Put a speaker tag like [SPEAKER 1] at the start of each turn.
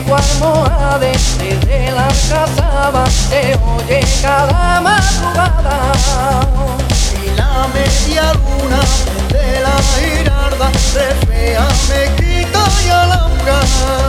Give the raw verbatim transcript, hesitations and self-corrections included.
[SPEAKER 1] tu almohada, desde la alcazaba se oye cada madrugada.
[SPEAKER 2] Y la media luna de la girarda refleja, me quita y alambra.